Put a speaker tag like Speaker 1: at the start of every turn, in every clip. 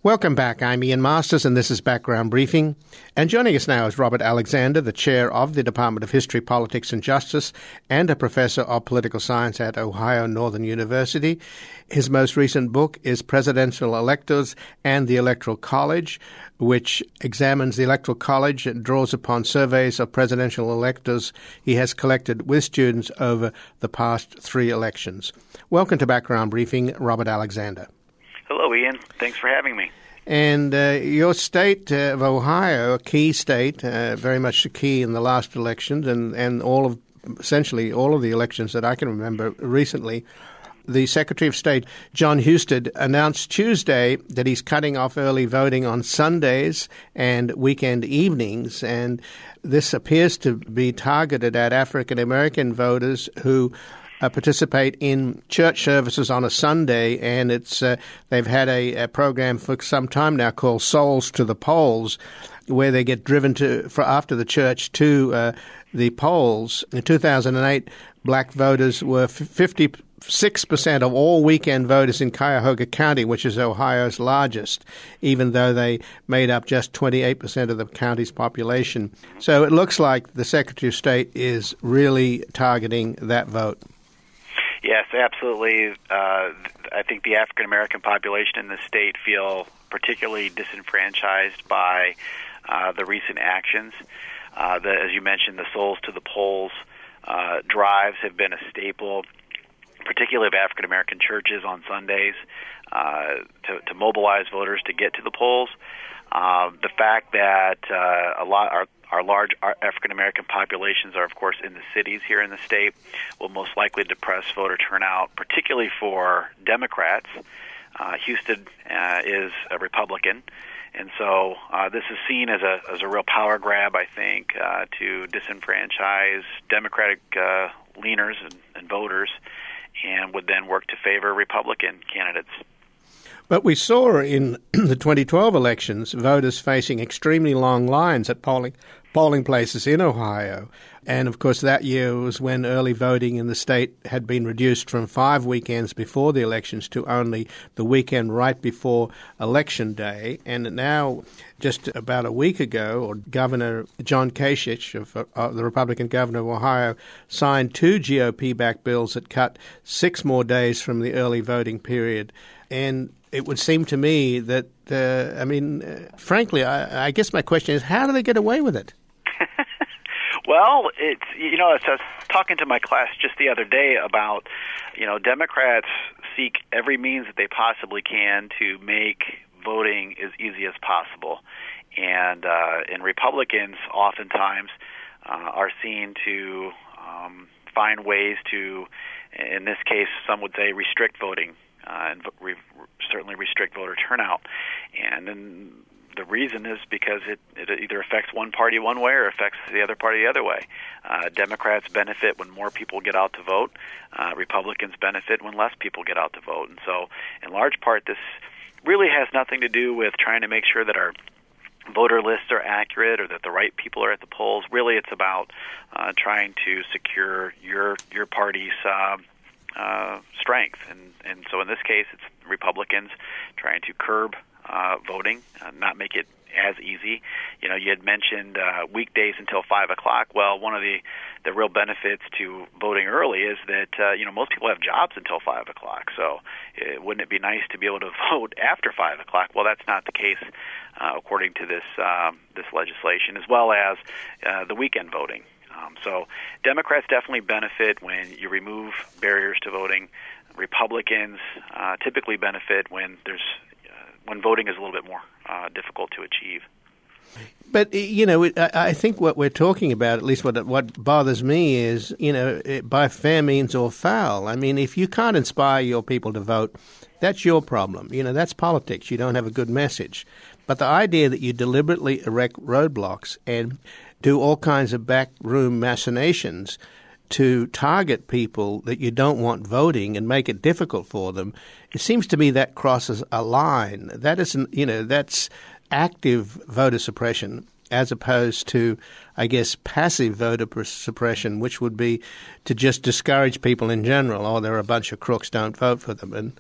Speaker 1: Welcome back. I'm Ian Masters, and this is Background Briefing. And joining us now is Robert Alexander, the chair of the Department of History, Politics and Justice, and a professor of political science at Ohio Northern University. His most recent book is Presidential Electors and the Electoral College, which examines the Electoral College and draws upon surveys of presidential electors he has collected with students over the past 3 elections. Welcome to Background Briefing, Robert Alexander.
Speaker 2: Hello, Ian. Thanks for having me.
Speaker 1: And your state of Ohio, a key state, very much a key in the last elections and essentially all of the elections that I can remember recently, the Secretary of State, Jon Husted, announced Tuesday that he's cutting off early voting on Sundays and weekend evenings. And this appears to be targeted at African-American voters who participate in church services on a Sunday, and they've had a program for some time now called Souls to the Polls, where they get driven after the church to the polls. In 2008, black voters were 56% of all weekend voters in Cuyahoga County, which is Ohio's largest, even though they made up just 28% of the county's population. So it looks like the Secretary of State is really targeting that vote.
Speaker 2: Yes, absolutely. I think the African-American population in the state feel particularly disenfranchised by the recent actions. As you mentioned, the Souls to the Polls drives have been a staple, particularly of African-American churches on Sundays, to mobilize voters to get to the polls. The fact that our large African-American populations are, of course, in the cities here in the state will most likely depress voter turnout, particularly for Democrats. Husted is a Republican, and so this is seen as a real power grab, I think, to disenfranchise Democratic leaners and voters, and would then work to favor Republican candidates.
Speaker 1: But we saw in the 2012 elections voters facing extremely long lines at polling places in Ohio. And, of course, that year was when early voting in the state had been reduced from 5 weekends before the elections to only the weekend right before Election Day. And now, just about a week ago, Governor John Kasich, the Republican governor of Ohio, signed 2 GOP-backed bills that cut 6 more days from the early voting period. And it would seem to me that, frankly, I guess my question is, how do they get away with it?
Speaker 2: Well, I was talking to my class just the other day about, Democrats seek every means that they possibly can to make voting as easy as possible. And Republicans oftentimes are seen to find ways to, in this case, some would say restrict voting. And certainly restrict voter turnout. And then the reason is because it either affects one party one way or affects the other party the other way. Democrats benefit when more people get out to vote. Republicans benefit when less people get out to vote. And so, in large part, this really has nothing to do with trying to make sure that our voter lists are accurate or that the right people are at the polls. Really, it's about trying to secure your party's strength, and so in this case, it's Republicans trying to curb voting, not make it as easy. You had mentioned weekdays until 5 o'clock. Well, one of the real benefits to voting early is that most people have jobs until 5 o'clock. So, wouldn't it be nice to be able to vote after 5 o'clock? Well, that's not the case according to this legislation, as well as the weekend voting. So Democrats definitely benefit when you remove barriers to voting. Republicans typically benefit when voting is a little bit more difficult to achieve.
Speaker 1: But, I think what we're talking about, at least what bothers me is, by fair means or foul. I mean, if you can't inspire your people to vote, that's your problem. That's politics. You don't have a good message. But the idea that you deliberately erect roadblocks and do all kinds of backroom machinations to target people that you don't want voting and make it difficult for them, it seems to me that crosses a line. That isn't, that's active voter suppression as opposed to, I guess, passive voter suppression, which would be to just discourage people in general. Oh, there are a bunch of crooks, don't vote for them. And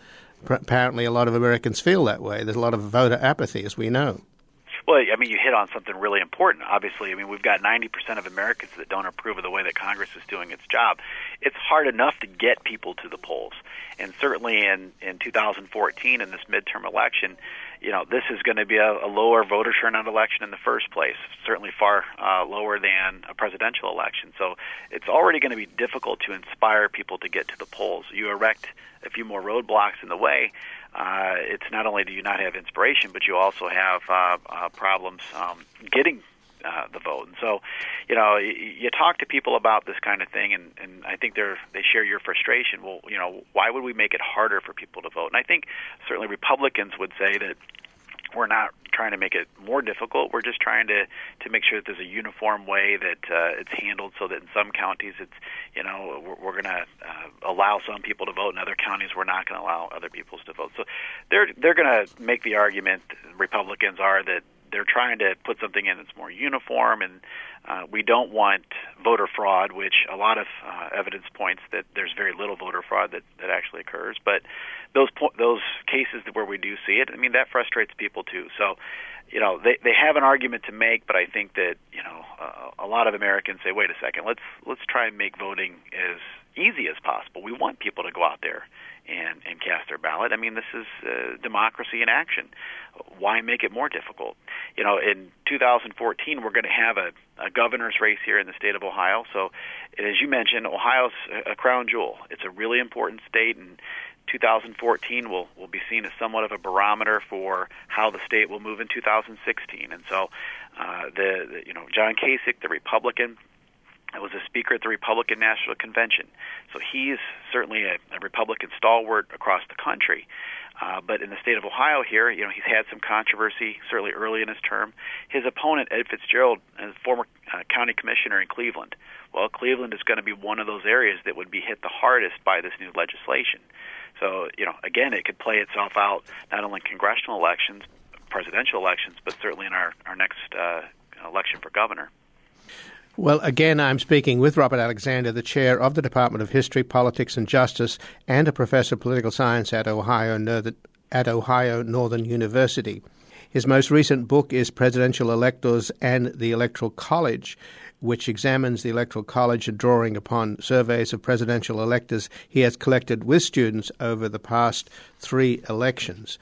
Speaker 1: apparently a lot of Americans feel that way. There's a lot of voter apathy, as we know.
Speaker 2: Well, I mean, you hit on something really important. Obviously, I mean, we've got 90% of Americans that don't approve of the way that Congress is doing its job. It's hard enough to get people to the polls. And certainly in 2014, in this midterm election, this is going to be a lower voter turnout election in the first place, certainly far lower than a presidential election. So it's already going to be difficult to inspire people to get to the polls. You erect a few more roadblocks in the way. It's not only do you not have inspiration, but you also have problems getting the vote. And so, you talk to people about this kind of thing, and I think they share your frustration. Well, why would we make it harder for people to vote? And I think certainly Republicans would say that we're not trying to make it more difficult. We're just trying to make sure that there's a uniform way that it's handled, so that in some counties it's we're going to allow some people to vote, in other counties we're not going to allow other people to vote. So they're going to make the argument, Republicans are, that they're trying to put something in that's more uniform, and we don't want voter fraud, which a lot of evidence points that there's very little voter fraud that actually occurs. But those cases where we do see it, I mean, that frustrates people too. So, they have an argument to make, but I think that a lot of Americans say, wait a second, let's try and make voting as easy as possible. We want people to go out there and cast their ballot. I mean, this is democracy in action. Why make it more difficult? In 2014, we're going to have a governor's race here in the state of Ohio. So, as you mentioned, Ohio's a crown jewel. It's a really important state, and 2014 will be seen as somewhat of a barometer for how the state will move in 2016. And so, John Kasich, the Republican, was a speaker at the Republican National Convention. So he's certainly a Republican stalwart across the country. But in the state of Ohio here, he's had some controversy, certainly early in his term. His opponent, Ed Fitzgerald, is a former county commissioner in Cleveland. Well, Cleveland is going to be one of those areas that would be hit the hardest by this new legislation. So, again, it could play itself out not only in congressional elections, presidential elections, but certainly in our next election for governor.
Speaker 1: Well, again, I'm speaking with Robert Alexander, the chair of the Department of History, Politics and Justice, and a professor of political science at Ohio Northern University. His most recent book is Presidential Electors and the Electoral College, which examines the Electoral College and drawing upon surveys of presidential electors he has collected with students over the past 3 elections.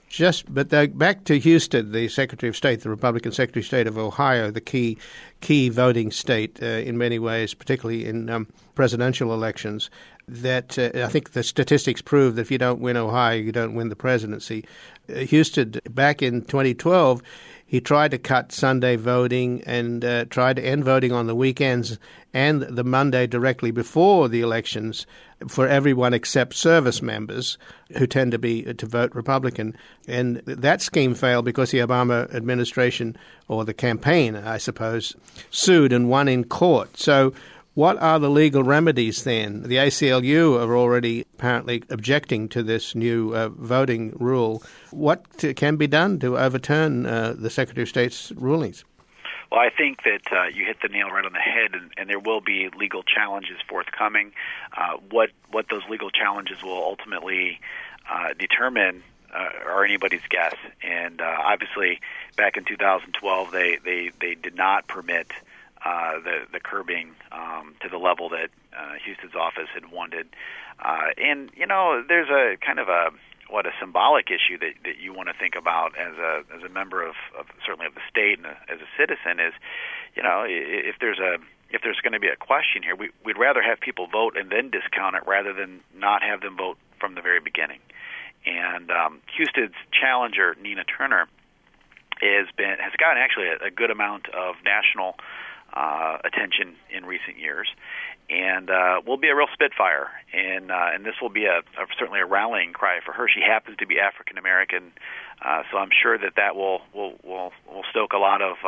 Speaker 1: Back to Husted, the Secretary of State, the Republican Secretary of State of Ohio, the key voting state in many ways, particularly in presidential elections, that I think the statistics prove that if you don't win Ohio, you don't win the presidency. Husted, back in 2012, he tried to cut Sunday voting and tried to end voting on the weekends and the Monday directly before the elections for everyone except service members who tend to vote Republican. And that scheme failed because the Obama administration, or the campaign, I suppose, sued and won in court. So what are the legal remedies then? The ACLU are already apparently objecting to this new voting rule. What can be done to overturn the Secretary of State's rulings?
Speaker 2: Well, I think that you hit the nail right on the head, and there will be legal challenges forthcoming. What those legal challenges will ultimately determine are anybody's guess. And obviously, back in 2012, they did not permit the curbing to the level that Husted's office had wanted. And there's a kind of a symbolic issue that you want to think about as a member of certainly of the state and as a citizen is, if there's going to be a question here, we'd rather have people vote and then discount it rather than not have them vote from the very beginning. And Husted's challenger, Nina Turner, has gotten actually a good amount of national attention in recent years, and will be a real spitfire, and this will be certainly a rallying cry for her. She happens to be African American, so I'm sure that will stoke a lot of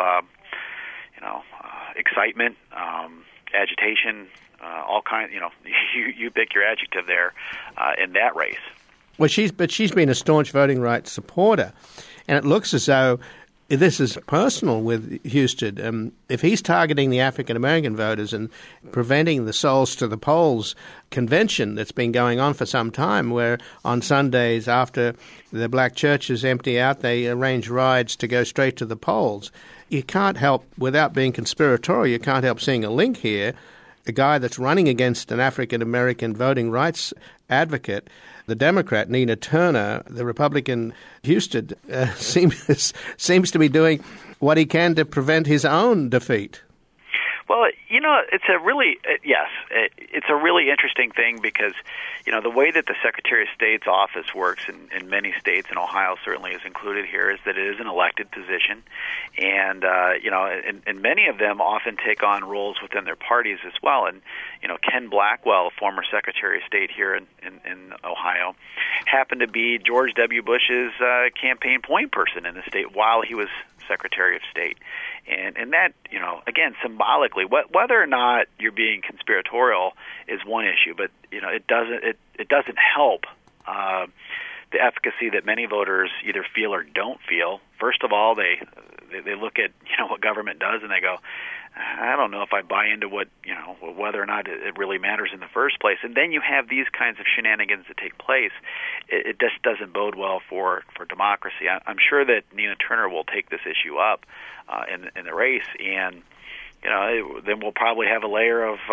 Speaker 2: excitement, agitation, all kinds. You pick your adjective there in that race.
Speaker 1: Well, she's been a staunch voting rights supporter, and it looks as though this is personal with Husted. If he's targeting the African-American voters and preventing the Souls to the Polls convention that's been going on for some time, where on Sundays after the black churches empty out, they arrange rides to go straight to the polls, you can't help, without being conspiratorial, you can't help seeing a link here. A guy that's running against an African-American voting rights advocate, the Democrat, Nina Turner, the Republican Husted, seems to be doing what he can to prevent his own defeat.
Speaker 2: Well, it's a really it's a really interesting thing because, the way that the Secretary of State's office works in many states, and Ohio certainly is included here, is that it is an elected position, and and many of them often take on roles within their parties as well. And Ken Blackwell, a former Secretary of State here in Ohio, happened to be George W. Bush's campaign point person in the state while he was Secretary of State. And that, again, symbolically, whether or not you're being conspiratorial is one issue, but it doesn't help the efficacy that many voters either feel or don't feel. First of all, they look at what government does and they go, I don't know if I buy into whether or not it really matters in the first place. And then you have these kinds of shenanigans that take place. It just doesn't bode well for democracy. I'm sure that Nina Turner will take this issue up in the race, and then we'll probably have a layer of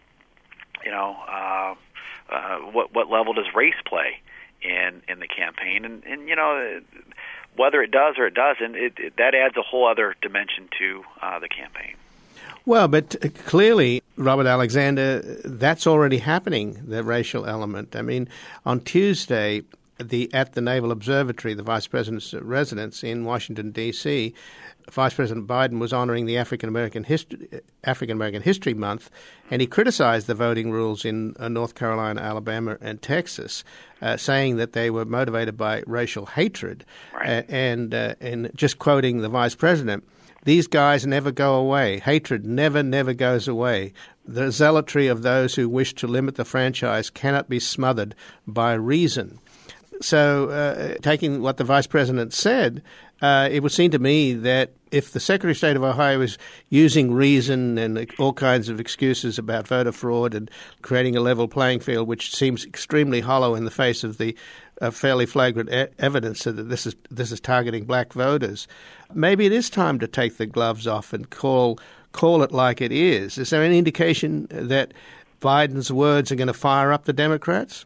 Speaker 2: what level does race play in the campaign, and whether it does or it doesn't, that adds a whole other dimension to the campaign.
Speaker 1: Well, but clearly, Robert Alexander, that's already happening, the racial element. I mean, on Tuesday, at the Naval Observatory, the Vice President's residence in Washington, D.C., Vice President Biden was honoring the African American History Month, and he criticized the voting rules in North Carolina, Alabama, and Texas, saying that they were motivated by racial hatred.
Speaker 2: Right.
Speaker 1: And just quoting the Vice President, "These guys never go away. Hatred never goes away. The zealotry of those who wish to limit the franchise cannot be smothered by reason." So taking what the Vice President said, it would seem to me that if the Secretary of State of Ohio is using reason and all kinds of excuses about voter fraud and creating a level playing field, which seems extremely hollow in the face of the fairly flagrant evidence that this is targeting black voters, maybe it is time to take the gloves off and call it like it is. Is there any indication that Biden's words are going to fire up the Democrats?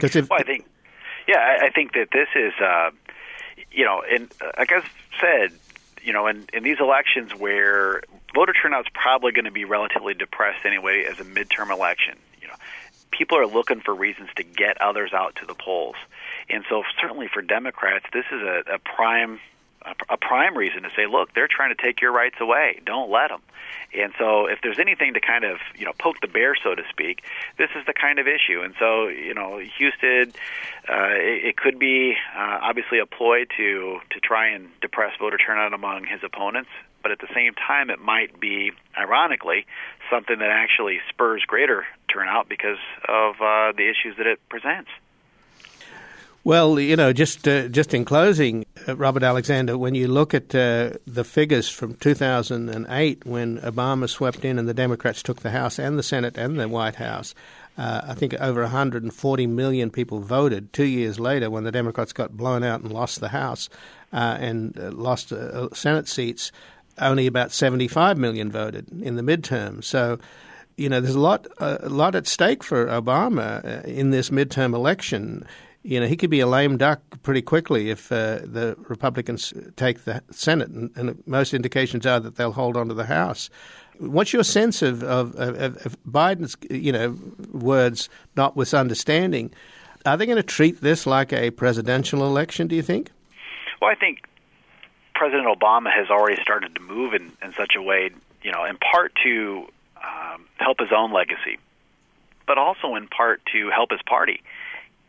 Speaker 2: I think that this is, like I said, in these elections where voter turnout's probably going to be relatively depressed anyway as a midterm election, people are looking for reasons to get others out to the polls. And so certainly for Democrats, this is a prime reason to say, look, they're trying to take your rights away. Don't let them. And so if there's anything to kind of, poke the bear, so to speak, this is the kind of issue. And so, Husted, it could be obviously a ploy to try and depress voter turnout among his opponents. But at the same time, it might be, ironically, something that actually spurs greater turnout because of the issues that it presents.
Speaker 1: Well, just in closing, Robert Alexander, when you look at the figures from 2008 when Obama swept in and the Democrats took the House and the Senate and the White House, I think over 140 million people voted. 2 years later, when the Democrats got blown out and lost the House and lost Senate seats, only about 75 million voted in the midterm. So, there's a lot at stake for Obama in this midterm election. He could be a lame duck pretty quickly if the Republicans take the Senate, and most indications are that they'll hold on to the House. What's your sense of Biden's, words, not with understanding? Are they going to treat this like a presidential election, do you think?
Speaker 2: Well, I think President Obama has already started to move in such a way, in part to help his own legacy, but also in part to help his party.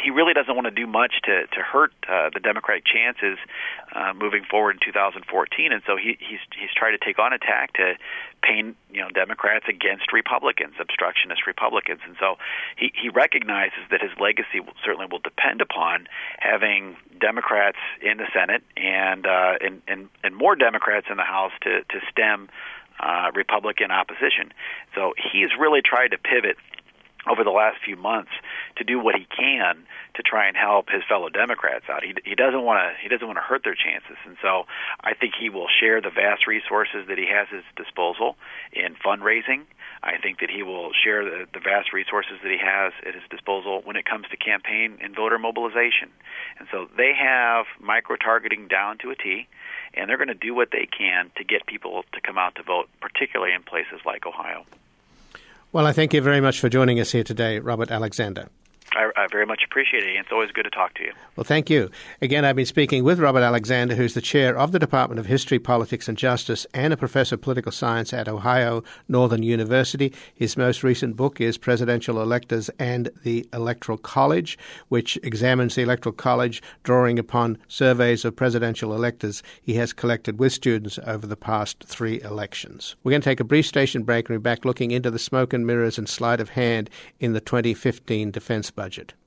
Speaker 2: he really doesn't want to do much to hurt the Democratic chances moving forward in 2014, and so he's tried to take on a tack to paint Democrats against Republicans, obstructionist Republicans, and so he recognizes that his legacy certainly will depend upon having Democrats in the Senate and more Democrats in the House to stem Republican opposition. So he's really tried to pivot over the last few months to do what he can to try and help his fellow Democrats out. He doesn't want to hurt their chances, and so I think he will share the vast resources that he has at his disposal in fundraising. I think that he will share the vast resources that he has at his disposal when it comes to campaign and voter mobilization. And so they have micro-targeting down to a T, and they're going to do what they can to get people to come out to vote, particularly in places like Ohio.
Speaker 1: Well, I thank you very much for joining us here today, Robert Alexander.
Speaker 2: I very much appreciate it. It's always good to talk to you.
Speaker 1: Well, thank you. Again, I've been speaking with Robert Alexander, who's the chair of the Department of History, Politics and Justice and a professor of political science at Ohio Northern University. His most recent book is Presidential Electors and the Electoral College, which examines the Electoral College, drawing upon surveys of presidential electors he has collected with students over the past 3 elections. We're going to take a brief station break and we're back looking into the smoke and mirrors and sleight of hand in the 2015 defense budget.